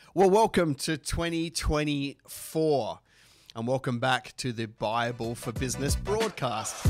Well, welcome to 2024 and welcome back to the Bible for Business broadcast.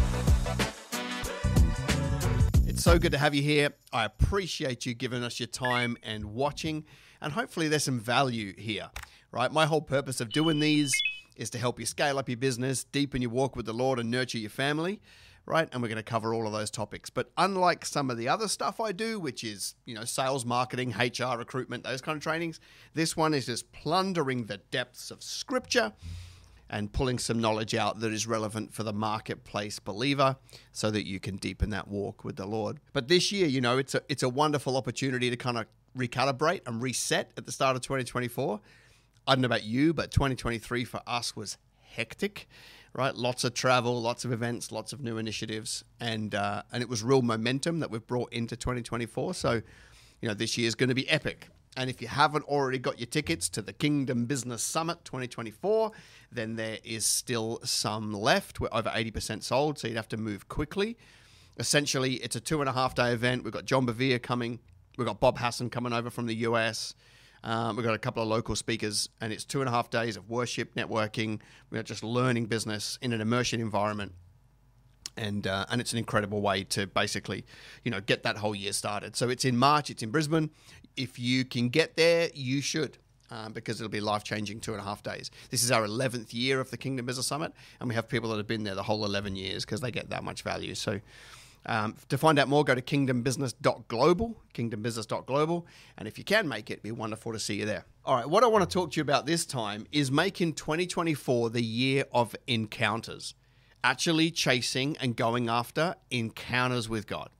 It's so good to have you here. I appreciate you giving us your time and watching, and hopefully there's some value here, right? My whole purpose of doing these is to help you scale up your business, deepen your walk with the Lord, and nurture your family, right? And we're going to cover all of those topics. But unlike some of the other stuff I do, which is, sales, marketing, HR, recruitment, those kind of trainings, this one is just plundering the depths of Scripture and pulling some knowledge out that is relevant for the marketplace believer so that you can deepen that walk with the Lord. But this year, it's a wonderful opportunity to kind of recalibrate and reset at the start of 2024. I don't know about you, but 2023 for us was hectic, right? Lots of travel, lots of events, lots of new initiatives, and it was real momentum that we've brought into 2024. So, this year is going to be epic. And if you haven't already got your tickets to the Kingdom Business Summit 2024, then there is still some left. We're over 80% sold, so you'd have to move quickly. Essentially, it's a 2.5-day event. We've got John Bevere coming. We've got Bob Hassan coming over from the US. We've got a couple of local speakers, and it's 2.5 days of worship, networking. We're just learning business in an immersion environment. And it's an incredible way to basically, get that whole year started. So it's in March. It's in Brisbane. If you can get there, you should, because it'll be life-changing 2.5 days. This is our 11th year of the Kingdom Business Summit, and we have people that have been there the whole 11 years because they get that much value. So to find out more, go to kingdombusiness.global, and if you can make it, it'd be wonderful to see you there. All right, what I want to talk to you about this time is making 2024 the year of encounters. Actually chasing and going after encounters with God.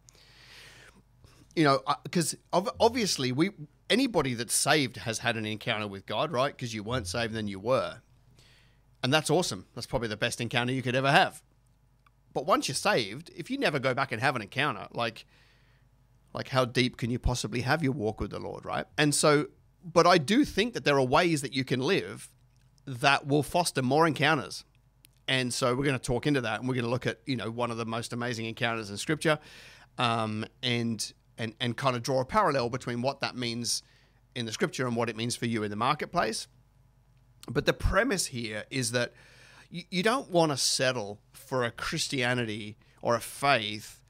Because obviously anybody that's saved has had an encounter with God, right? Because you weren't saved, then you were. And that's awesome. That's probably the best encounter you could ever have. But once you're saved, if you never go back and have an encounter, like how deep can you possibly have your walk with the Lord, right? And so, but I do think that there are ways that you can live that will foster more encounters. And so we're going to talk into that, and we're going to look at, one of the most amazing encounters in Scripture, and kind of draw a parallel between what that means in the Scripture and what it means for you in the marketplace. But the premise here is that you don't want to settle for a Christianity or a faith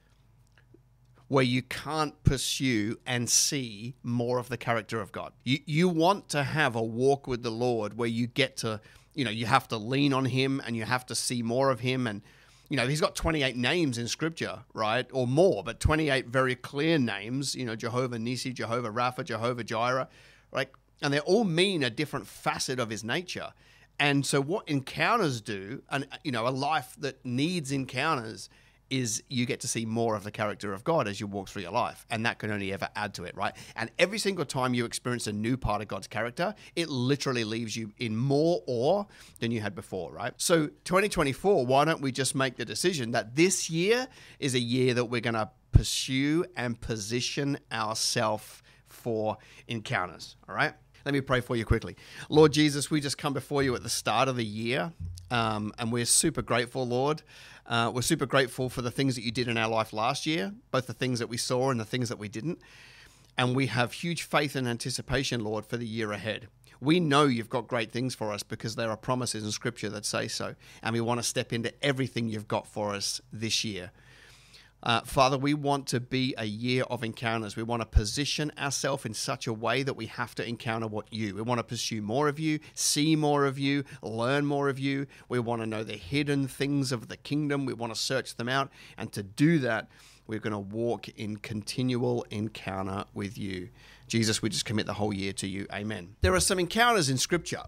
where you can't pursue and see more of the character of God. You want to have a walk with the Lord where you get to, you have to lean on him and you have to see more of him. And, he's got 28 names in Scripture, right? Or more, but 28 very clear names, Jehovah Nissi, Jehovah Rapha, Jehovah Jireh, right? And they all mean a different facet of his nature. And so what encounters do, and, a life that needs encounters, is you get to see more of the character of God as you walk through your life. And that can only ever add to it, right? And every single time you experience a new part of God's character, it literally leaves you in more awe than you had before, right? So 2024, why don't we just make the decision that this year is a year that we're going to pursue and position ourselves for encounters, all right? Let me pray for you quickly. Lord Jesus, we just come before you at the start of the year, and we're super grateful, Lord. We're super grateful for the things that you did in our life last year, both the things that we saw and the things that we didn't. And we have huge faith and anticipation, Lord, for the year ahead. We know you've got great things for us because there are promises in Scripture that say so. And we want to step into everything you've got for us this year. Father, we want to be a year of encounters. We want to position ourselves in such a way that we have to encounter we want to pursue more of you, see more of you, learn more of you. We want to know the hidden things of the kingdom. We want to search them out. And to do that, we're going to walk in continual encounter with you. Jesus, we just commit the whole year to you. Amen. There are some encounters in Scripture.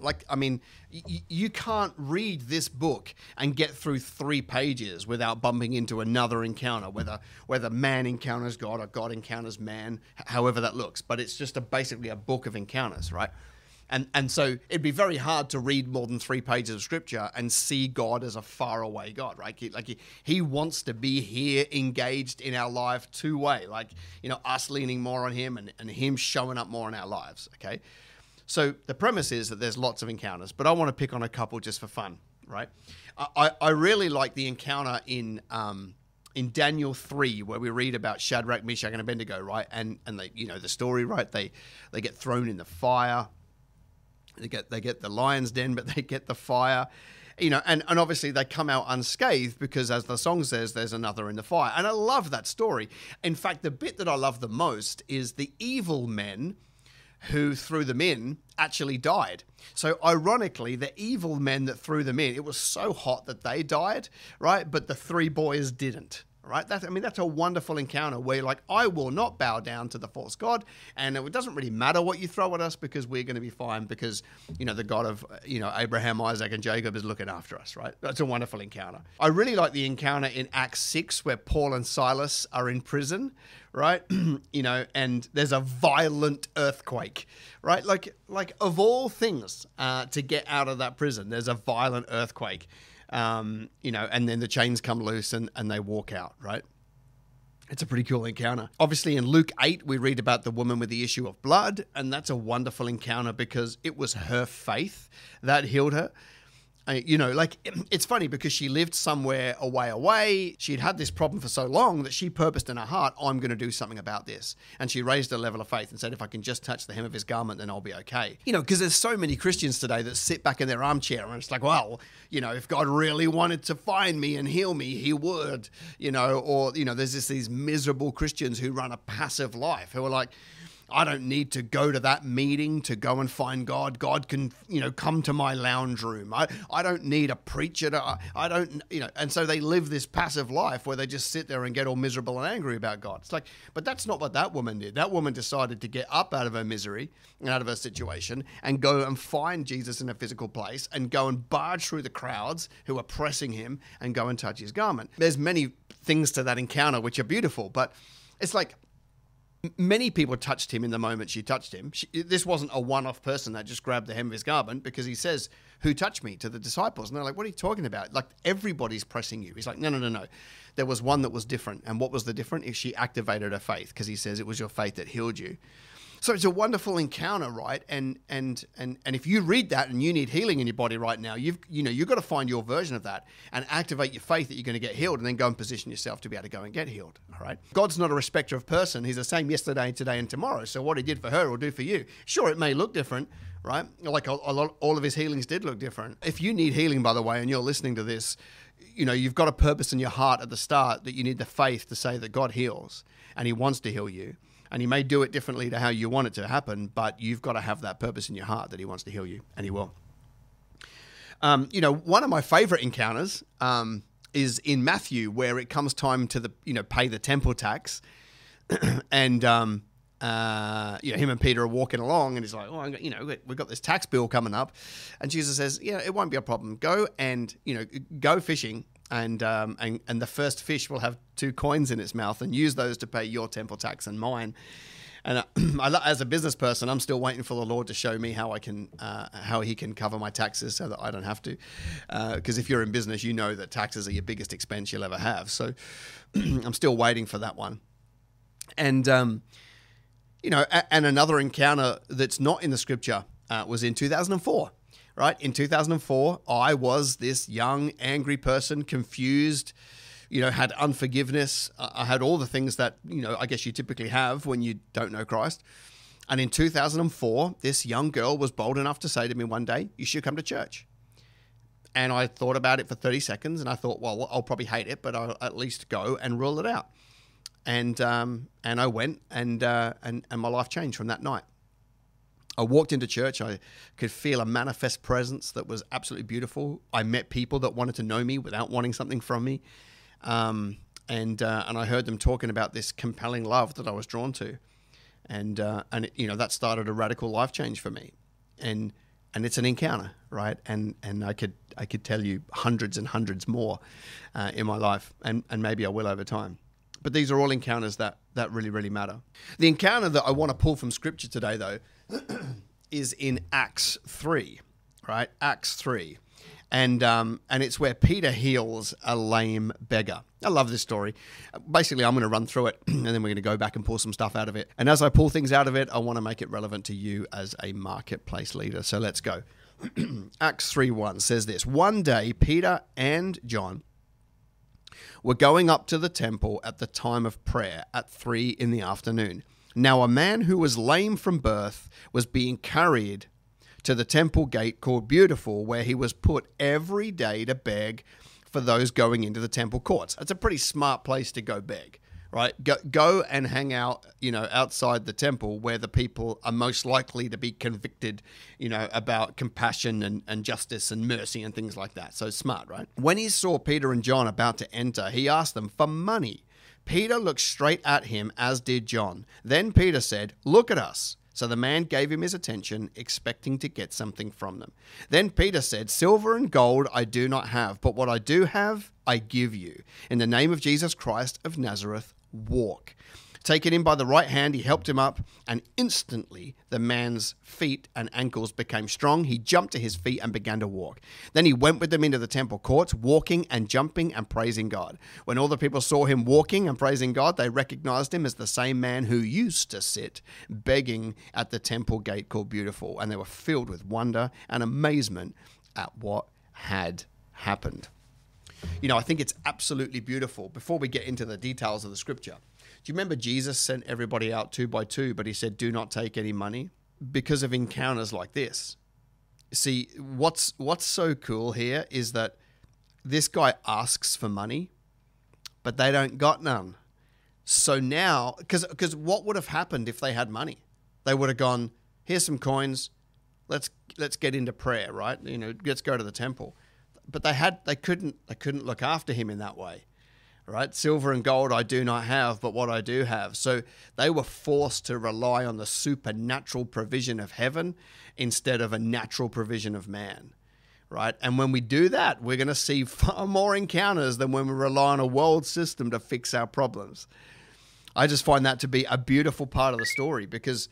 You can't read this book and get through 3 pages without bumping into another encounter, whether man encounters God or God encounters man, however that looks. But it's just basically a book of encounters, right? And so it'd be very hard to read more than 3 pages of Scripture and see God as a faraway God, right? He wants to be here, engaged in our life two-way, us leaning more on him and him showing up more in our lives, okay? So the premise is that there's lots of encounters, but I want to pick on a couple just for fun, right? I really like the encounter in Daniel 3, where we read about Shadrach, Meshach, and Abednego, right? And they, the story, right? They get thrown in the fire. They get the lion's den, but they get the fire. And obviously they come out unscathed because, as the song says, there's another in the fire. And I love that story. In fact, the bit that I love the most is the evil men who threw them in actually died. So ironically, the evil men that threw them in, it was so hot that they died, right? But the three boys didn't. Right? That's a wonderful encounter where you're like, I will not bow down to the false god, and it doesn't really matter what you throw at us because we're going to be fine because, the God of, Abraham, Isaac, and Jacob is looking after us, right? That's a wonderful encounter. I really like the encounter in Acts 6 where Paul and Silas are in prison, right? And there's a violent earthquake, right? Like of all things to get out of that prison, there's a violent earthquake. And then the chains come loose and they walk out, right? It's a pretty cool encounter. Obviously, in Luke 8, we read about the woman with the issue of blood, and that's a wonderful encounter because it was her faith that healed her. It's funny because she lived somewhere away. She'd had this problem for so long that she purposed in her heart, I'm going to do something about this. And she raised her level of faith and said, if I can just touch the hem of his garment, then I'll be okay. Because there's so many Christians today that sit back in their armchair and it's like, well, if God really wanted to find me and heal me, he would, there's just these miserable Christians who run a passive life who are like, I don't need to go to that meeting to go and find God. God can, come to my lounge room. I don't need a preacher and so they live this passive life where they just sit there and get all miserable and angry about God. It's like, but that's not what that woman did. That woman decided to get up out of her misery and out of her situation and go and find Jesus in a physical place and go and barge through the crowds who are pressing him and go and touch his garment. There's many things to that encounter which are beautiful, but it's like, many people touched him in the moment she touched him. This wasn't a one-off person that just grabbed the hem of his garment because he says, who touched me, to the disciples? And they're like, what are you talking about? Like, everybody's pressing you. He's like, no. There was one that was different. And what was the different? If she activated her faith, because he says it was your faith that healed you. So it's a wonderful encounter, right? And if you read that and you need healing in your body right now, you've got to find your version of that and activate your faith that you're going to get healed, and then go and position yourself to be able to go and get healed. All right. God's not a respecter of person. He's the same yesterday, today, and tomorrow. So what he did for her will do for you. Sure, it may look different, right? Like all of his healings did look different. If you need healing, by the way, and you're listening to this, you've got a purpose in your heart at the start that you need the faith to say that God heals and he wants to heal you. And he may do it differently to how you want it to happen, but you've got to have that purpose in your heart that he wants to heal you, and he will. One of my favorite encounters is in Matthew, where it comes time to pay the temple tax, and him and Peter are walking along, and he's like, we've got this tax bill coming up, and Jesus says, it won't be a problem. Go and go fishing. And the first fish will have 2 coins in its mouth, and use those to pay your temple tax and mine. And as a business person, I'm still waiting for the Lord to show me how he can cover my taxes so that I don't have to. Because if you're in business, you know that taxes are your biggest expense you'll ever have. So I'm still waiting for that one. And and another encounter that's not in the scripture was in 2004. Right? In 2004, I was this young, angry person, confused, had unforgiveness. I had all the things that, I guess you typically have when you don't know Christ. And in 2004, this young girl was bold enough to say to me one day, you should come to church. And I thought about it for 30 seconds and I thought, well, I'll probably hate it, but I'll at least go and rule it out. And I went and my life changed from that night. I walked into church. I could feel a manifest presence that was absolutely beautiful. I met people that wanted to know me without wanting something from me. And I heard them talking about this compelling love that I was drawn to. And that started a radical life change for me. And it's an encounter, right? And I could tell you hundreds and hundreds more in my life, and maybe I will over time. But these are all encounters that really, really matter. The encounter that I want to pull from Scripture today, though, is in Acts 3, right? Acts 3. And it's where Peter heals a lame beggar. I love this story. Basically, I'm going to run through it, and then we're going to go back and pull some stuff out of it. And as I pull things out of it, I want to make it relevant to you as a marketplace leader. So let's go. Acts 3:1 says this: One day, Peter and John were going up to the temple at the time of prayer at 3 p.m. Now a man who was lame from birth was being carried to the temple gate called Beautiful, where he was put every day to beg for those going into the temple courts. That's a pretty smart place to go beg, right? Go and hang out, outside the temple where the people are most likely to be convicted, about compassion and justice and mercy and things like that. So smart, right? When he saw Peter and John about to enter, he asked them for money. Peter looked straight at him, as did John. Then Peter said, "Look at us." So the man gave him his attention, expecting to get something from them. Then Peter said, "Silver and gold I do not have, but what I do have, I give you. In the name of Jesus Christ of Nazareth, walk." Taking him by the right hand, he helped him up, and instantly the man's feet and ankles became strong. He jumped to his feet and began to walk. Then he went with them into the temple courts, walking and jumping and praising God. When all the people saw him walking and praising God, they recognized him as the same man who used to sit begging at the temple gate called Beautiful, and they were filled with wonder and amazement at what had happened. I think it's absolutely beautiful. Before we get into the details of the scripture, do you remember Jesus sent everybody out 2 by 2, but he said, "Do not take any money"? Because of encounters like this. See, what's so cool here is that this guy asks for money, but they don't got none. So now, because what would have happened if they had money? They would have gone, "Here's some coins. Let's get into prayer," right? Let's go to the temple. But they couldn't look after him in that way. Right? "Silver and gold I do not have, but what I do have." So they were forced to rely on the supernatural provision of heaven instead of a natural provision of man. Right? And when we do that, we're going to see far more encounters than when we rely on a world system to fix our problems. I just find that to be a beautiful part of the story because,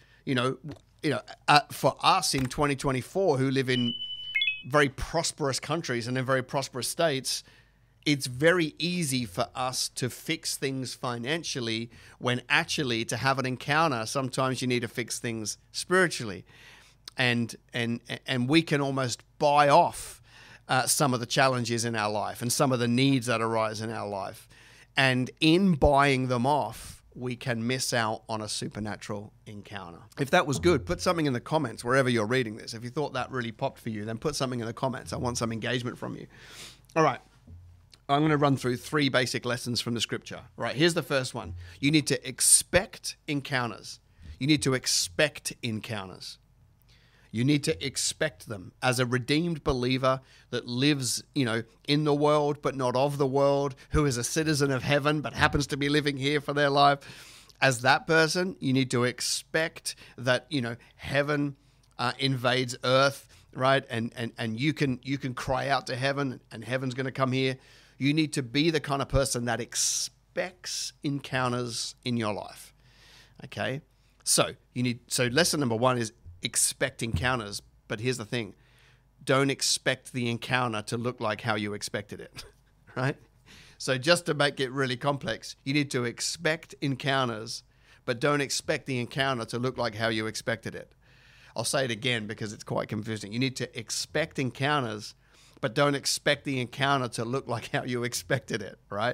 for us in 2024 who live in very prosperous countries and in very prosperous states, it's very easy for us to fix things financially when actually to have an encounter, sometimes you need to fix things spiritually. And we can almost buy off some of the challenges in our life and some of the needs that arise in our life. And in buying them off, we can miss out on a supernatural encounter. If that was good, put something in the comments wherever you're reading this. If you thought that really popped for you, then put something in the comments. I want some engagement from you. All right. I'm going to run through 3 basic lessons from the scripture. Right, here's the first one. You need to expect encounters. You need to expect encounters. You need to expect them. As a redeemed believer that lives, in the world but not of the world, who is a citizen of heaven but happens to be living here for their life, as that person, you need to expect that, heaven invades earth, right? And you can cry out to heaven and heaven's going to come here. You need to be the kind of person that expects encounters in your life. Okay? So lesson number 1 is expect encounters. But here's the thing. Don't expect the encounter to look like how you expected it. Right? So just to make it really complex, you need to expect encounters, but don't expect the encounter to look like how you expected it. I'll say it again because it's quite confusing. You need to expect encounters, but don't expect the encounter to look like how you expected it, right?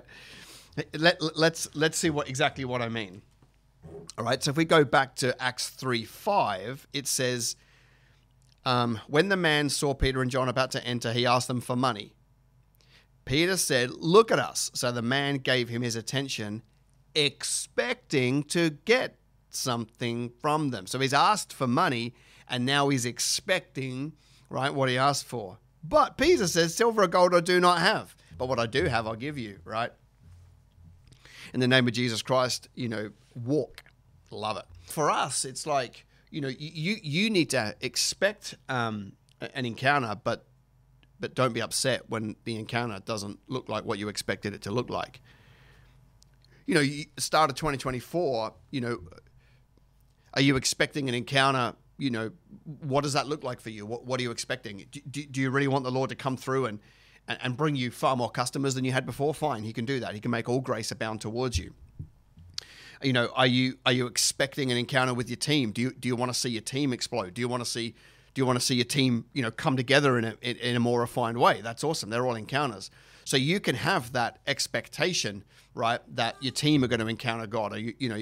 Let's see exactly what I mean. All right, so if we go back to Acts 3:5, it says, when the man saw Peter and John about to enter, he asked them for money. Peter said, "Look at us." So the man gave him his attention, expecting to get something from them. So he's asked for money, and now he's expecting, right, what he asked for. But Peter says, "Silver or gold I do not have, but what I do have I'll give you," right? In the name of Jesus Christ, walk. Love it. For us, it's like, you need to expect an encounter, but don't be upset when the encounter doesn't look like what you expected it to look like. Start of 2024, are you expecting an encounter? What does that look like for you? What are you expecting? Do you really want the Lord to come through and bring you far more customers than you had before? Fine, he can do that. He can make all grace abound towards you. Are you expecting an encounter with your team? Do you want to see your team explode? Do you want to see your team, come together in a more refined way? That's awesome. They're all encounters. So you can have that expectation, right, that your team are going to encounter God. Or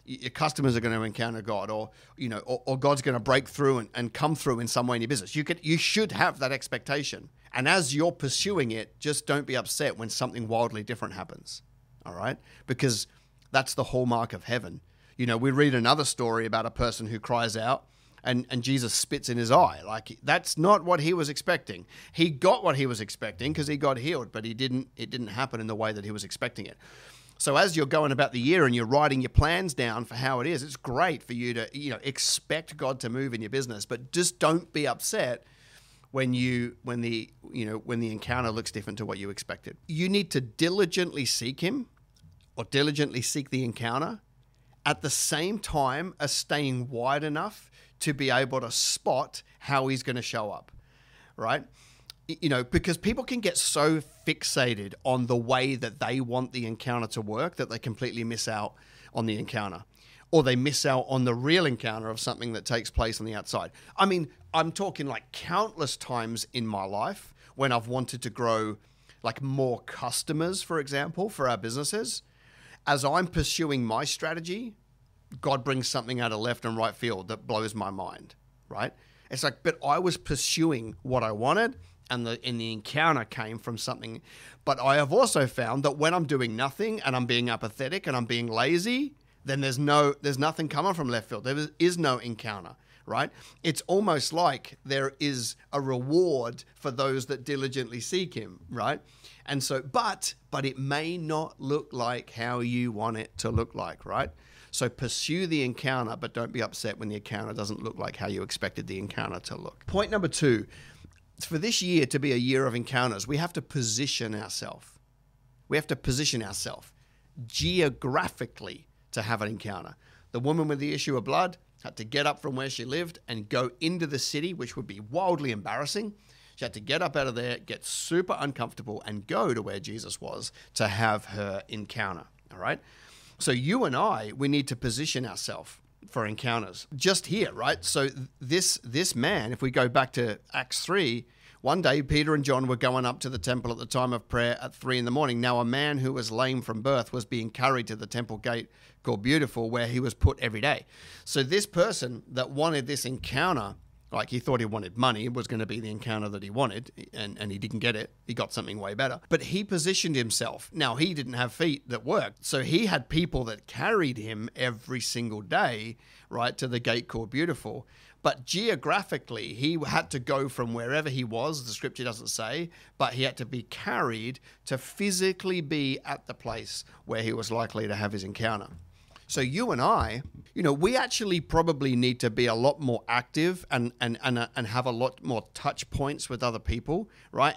your customers are going to encounter God, or or God's going to break through and come through in some way in your business. You should have that expectation. And as you're pursuing it, just don't be upset when something wildly different happens. All right? Because that's the hallmark of heaven. We read another story about a person who cries out and Jesus spits in his eye. Like, that's not what he was expecting. He got what he was expecting because he got healed, but it didn't happen in the way that he was expecting it. So as you're going about the year and you're writing your plans down for how it is, it's great for you to, expect God to move in your business, but just don't be upset when the encounter looks different to what you expected. You need to diligently seek him, or diligently seek the encounter, at the same time as staying wide enough to be able to spot how he's going to show up, right? Because people can get so fixated on the way that they want the encounter to work that they completely miss out on the encounter, or they miss out on the real encounter of something that takes place on the outside. I mean, I'm talking like countless times in my life when I've wanted to grow like more customers, for example, for our businesses. As I'm pursuing my strategy, God brings something out of left and right field that blows my mind, right? It's like, but I was pursuing what I wanted, and the encounter came from something. But I have also found that when I'm doing nothing and I'm being apathetic and I'm being lazy, then there's nothing coming from left field. There is no encounter, right? It's almost like there is a reward for those that diligently seek him, right? And so, but it may not look like how you want it to look like, right? So pursue the encounter, but don't be upset when the encounter doesn't look like how you expected the encounter to look. Point number 2, for this year to be a year of encounters, we have to position ourselves. We have to position ourselves geographically to have an encounter. The woman with the issue of blood had to get up from where she lived and go into the city, which would be wildly embarrassing. She had to get up out of there, get super uncomfortable, and go to where Jesus was to have her encounter, all right? So you and I, we need to position ourselves for encounters just here, right? So this man, if we go back to Acts 3, one day Peter and John were going up to the temple at the time of prayer at 3 a.m. Now a man who was lame from birth was being carried to the temple gate called Beautiful, where he was put every day. So this person that wanted this encounter, like he thought he wanted money, it was going to be the encounter that he wanted, and he didn't get it. He got something way better. But he positioned himself. Now, he didn't have feet that worked, so he had people that carried him every single day, right, to the gate called Beautiful. But geographically, he had to go from wherever he was, the scripture doesn't say, but he had to be carried to physically be at the place where he was likely to have his encounter. So you and I, we actually probably need to be a lot more active and have a lot more touch points with other people, right?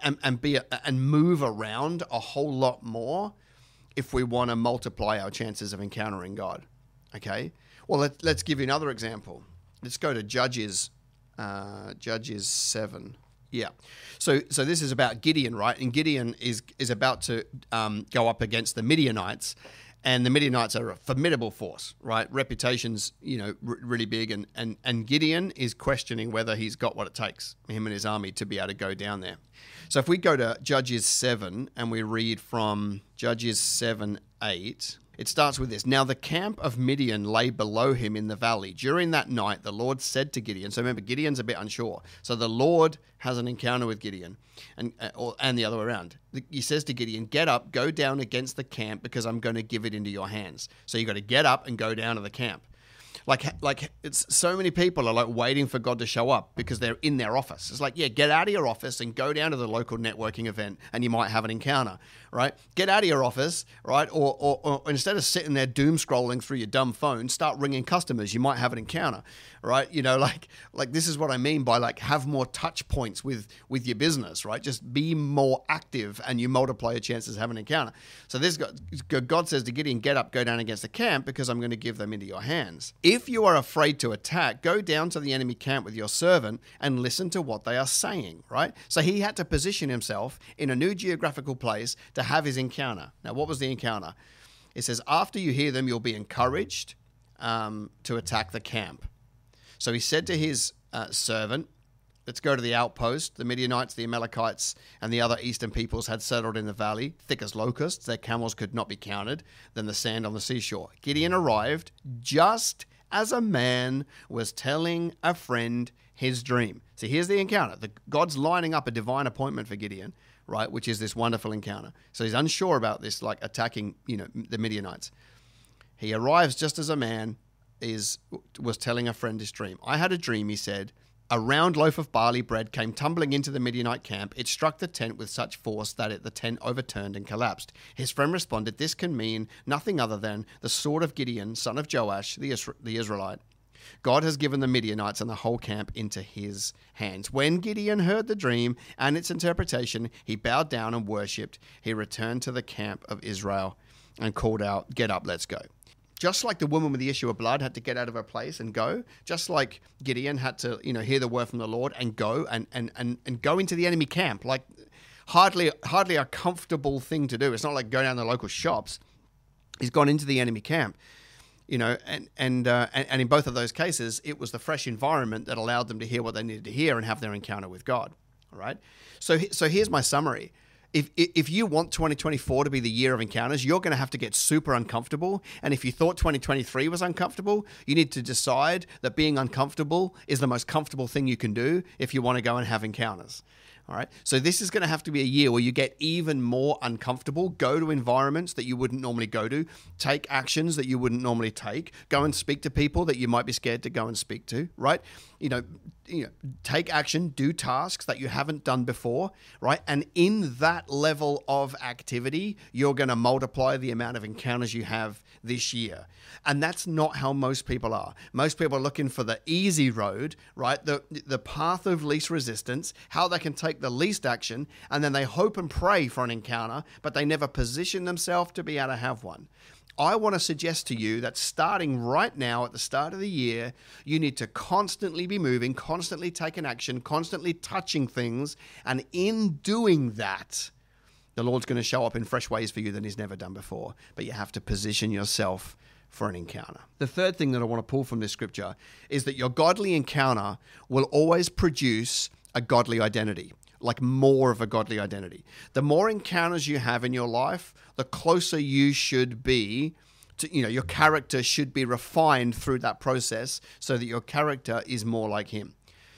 And move around a whole lot more if we want to multiply our chances of encountering God. Okay. Well, let's give you another example. Let's go to Judges 7. Yeah. So this is about Gideon, right? And Gideon is about to go up against the Midianites. And the Midianites are a formidable force, right? Reputation's, really big. And Gideon is questioning whether he's got what it takes, him and his army, to be able to go down there. So if we go to Judges 7 and we read from Judges 7:8, it starts with this. Now the camp of Midian lay below him in the valley. During that night, the Lord said to Gideon, so remember, Gideon's a bit unsure. So the Lord has an encounter with Gideon and the other way around. He says to Gideon, get up, go down against the camp because I'm going to give it into your hands. So you got to get up and go down to the camp. Like it's so many people are like waiting for God to show up because they're in their office. It's like, yeah, get out of your office and go down to the local networking event and you might have an encounter, right? Get out of your office, right? Or instead of sitting there doom scrolling through your dumb phone, start ringing customers. You might have an encounter, right? Like this is what I mean by like have more touch points with your business, right? Just be more active and you multiply your chances of having an encounter. So God says to Gideon, get up, go down against the camp because I'm going to give them into your hands. If you are afraid to attack, go down to the enemy camp with your servant and listen to what they are saying, right? So he had to position himself in a new geographical place to have his encounter. Now, what was the encounter? It says, after you hear them, you'll be encouraged to attack the camp. So he said to his servant, Let's go to the outpost. The Midianites, the Amalekites, and the other eastern peoples had settled in the valley, thick as locusts. Their camels could not be counted than the sand on the seashore. Gideon arrived just as a man was telling a friend his dream. So here's the encounter. God's lining up a divine appointment for Gideon, right, which is this wonderful encounter. So he's unsure about this, like attacking, the Midianites. He arrives just as a man was telling a friend his dream. I had a dream, he said. A round loaf of barley bread came tumbling into the Midianite camp. It struck the tent with such force that the tent overturned and collapsed. His friend responded, this can mean nothing other than the sword of Gideon, son of Joash, the Israelite. God has given the Midianites and the whole camp into his hands. When Gideon heard the dream and its interpretation, he bowed down and worshipped. He returned to the camp of Israel and called out, get up, let's go. Just like the woman with the issue of blood had to get out of her place and go, just like Gideon had to, hear the word from the Lord and go and go into the enemy camp, like hardly a comfortable thing to do. It's not like go down to the local shops. He's gone into the enemy camp, and in both of those cases, it was the fresh environment that allowed them to hear what they needed to hear and have their encounter with God. All right. So here's my summary. If you want 2024 to be the year of encounters, you're going to have to get super uncomfortable. And if you thought 2023 was uncomfortable, you need to decide that being uncomfortable is the most comfortable thing you can do if you want to go and have encounters. All right. So this is going to have to be a year where you get even more uncomfortable, go to environments that you wouldn't normally go to, take actions that you wouldn't normally take, go and speak to people that you might be scared to go and speak to, right? Take action, do tasks that you haven't done before, right? And in that level of activity, you're going to multiply the amount of encounters you have this year. And that's not how most people are. Most people are looking for the easy road, right? The path of least resistance, how they can take the least action, and then they hope and pray for an encounter, but they never position themselves to be able to have one. I want to suggest to you that starting right now at the start of the year, you need to constantly be moving, constantly taking action, constantly touching things. And in doing that, the Lord's going to show up in fresh ways for you than he's never done before. But you have to position yourself for an encounter. The third thing that I want to pull from this scripture is that your godly encounter will always produce a godly identity. Like more of a godly identity. The more encounters you have in your life, the closer you should be to, your character should be refined through that process so that your character is more like him.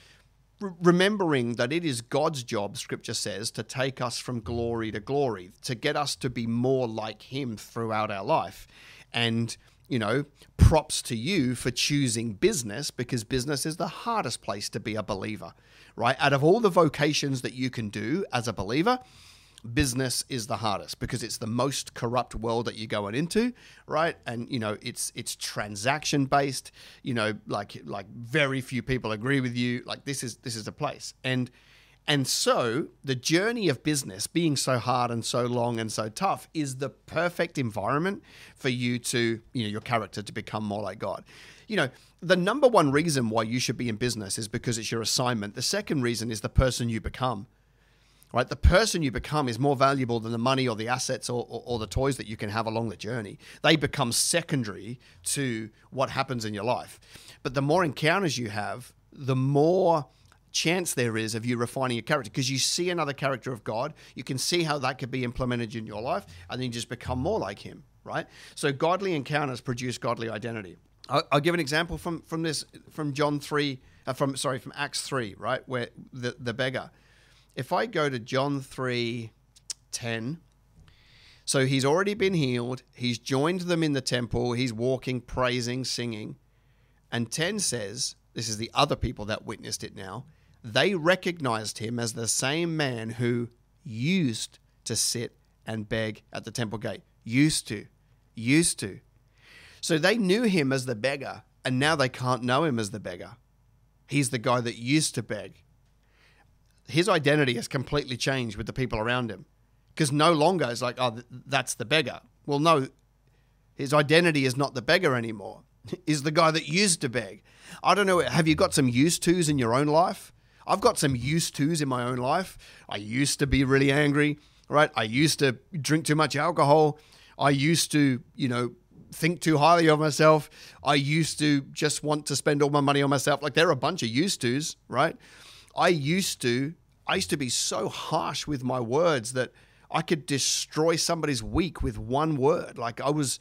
Remembering that it is God's job, scripture says, to take us from glory to glory, to get us to be more like him throughout our life. And props to you for choosing business, because business is the hardest place to be a believer, right? Out of all the vocations that you can do as a believer, business is the hardest because it's the most corrupt world that you're going into, right? And, it's transaction based, like very few people agree with you. Like this is the place. And so the journey of business being so hard and so long and so tough is the perfect environment for you to, your character to become more like God. The number one reason why you should be in business is because it's your assignment. The second reason is the person you become, right? The person you become is more valuable than the money or the assets or the toys that you can have along the journey. They become secondary to what happens in your life. But the more encounters you have, the more chance there is of you refining your character, because you see another character of God, you can see how that could be implemented in your life, and then you just become more like him, right? So godly encounters produce godly identity. I'll give an example from Acts 3, right, where the beggar. If I go to John 3:10, so he's already been healed, he's joined them in the temple, he's walking, praising, singing, and 10 says, this is the other people that witnessed it now, they recognized him as the same man who used to sit and beg at the temple gate. Used to. So they knew him as the beggar, and now they can't know him as the beggar. He's the guy that used to beg. His identity has completely changed with the people around him, because no longer is like, oh, that's the beggar. Well, no, his identity is not the beggar anymore. He's the guy that used to beg. I don't know, have you got some used tos in your own life? I've got some used tos in my own life. I used to be really angry, right? I used to drink too much alcohol. I used to, think too highly of myself. I used to just want to spend all my money on myself. Like there are a bunch of used tos, right? I used to be so harsh with my words that I could destroy somebody's week with one word. Like I was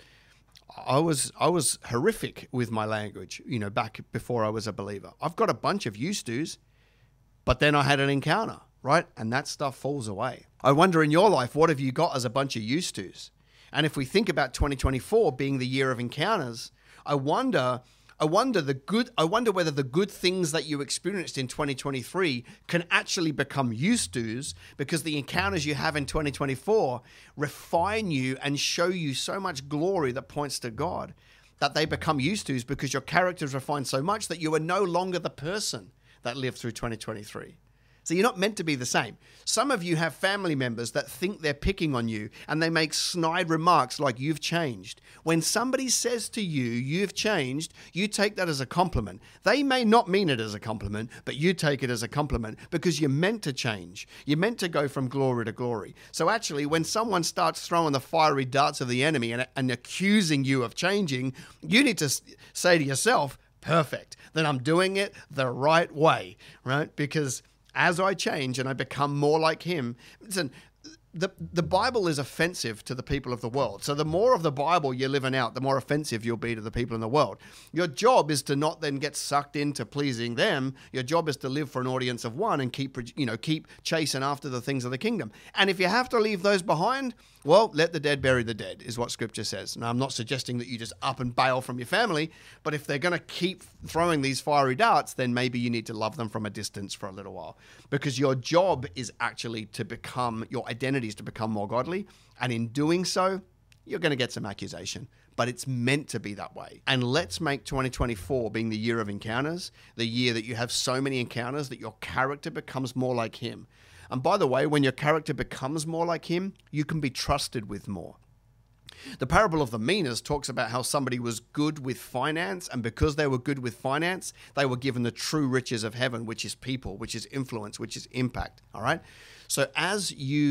horrific with my language, back before I was a believer. I've got a bunch of used to's, but then I had an encounter, right? And that stuff falls away. I wonder in your life, what have you got as a bunch of used to's? And if we think about 2024 being the year of encounters, I wonder whether the good things that you experienced in 2023 can actually become used to's, because the encounters you have in 2024 refine you and show you so much glory that points to God, that they become used to's because your character is refined so much that you are no longer the person that lived through 2023. So you're not meant to be the same. Some of you have family members that think they're picking on you, and they make snide remarks like you've changed. When somebody says to you, you've changed, you take that as a compliment. They may not mean it as a compliment, but you take it as a compliment because you're meant to change. You're meant to go from glory to glory. So actually, when someone starts throwing the fiery darts of the enemy and accusing you of changing, you need to say to yourself, perfect, then I'm doing it the right way, right? Because as I change and I become more like him, listen, the Bible is offensive to the people of the world. So the more of the Bible you're living out, the more offensive you'll be to the people in the world. Your job is to not then get sucked into pleasing them. Your job is to live for an audience of one and keep chasing after the things of the kingdom. And if you have to leave those behind, well, let the dead bury the dead is what Scripture says. Now, I'm not suggesting that you just up and bail from your family, but if they're going to keep throwing these fiery darts, then maybe you need to love them from a distance for a little while, because your job is actually your identity is to become more godly. And in doing so, you're going to get some accusation, but it's meant to be that way. And let's make 2024 being the year of encounters, the year that you have so many encounters that your character becomes more like him. And by the way, when your character becomes more like him, you can be trusted with more. The parable of the minas talks about how somebody was good with finance, and because they were good with finance, they were given the true riches of heaven, which is people, which is influence, which is impact. All right. So as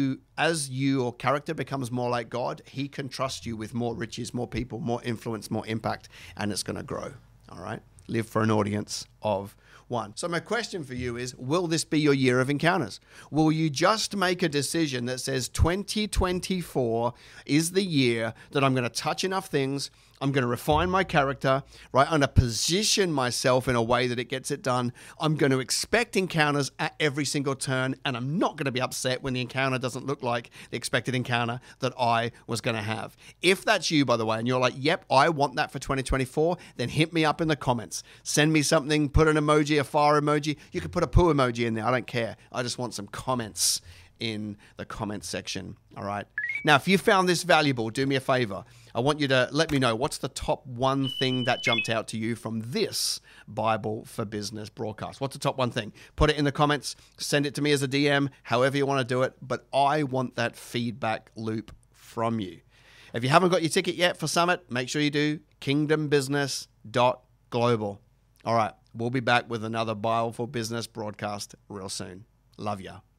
your character becomes more like God, he can trust you with more riches, more people, more influence, more impact, and it's going to grow. All right. Live for an audience of one. So my question for you is, will this be your year of encounters? Will you just make a decision that says 2024 is the year that I'm going to touch enough things, I'm going to refine my character, right? I'm going to position myself in a way that it gets it done. I'm going to expect encounters at every single turn, and I'm not going to be upset when the encounter doesn't look like the expected encounter that I was going to have. If that's you, by the way, and you're like, yep, I want that for 2024, then hit me up in the comments. Send me something, put an emoji, a fire emoji. You could put a poo emoji in there. I don't care. I just want some comments in the comments section. All right. Now, if you found this valuable, do me a favor. I want you to let me know what's the top one thing that jumped out to you from this Bible for Business broadcast. What's the top one thing? Put it in the comments. Send it to me as a DM, however you want to do it. But I want that feedback loop from you. If you haven't got your ticket yet for Summit, make sure you do kingdombusiness.global. All right. We'll be back with another Bible for Business broadcast real soon. Love ya.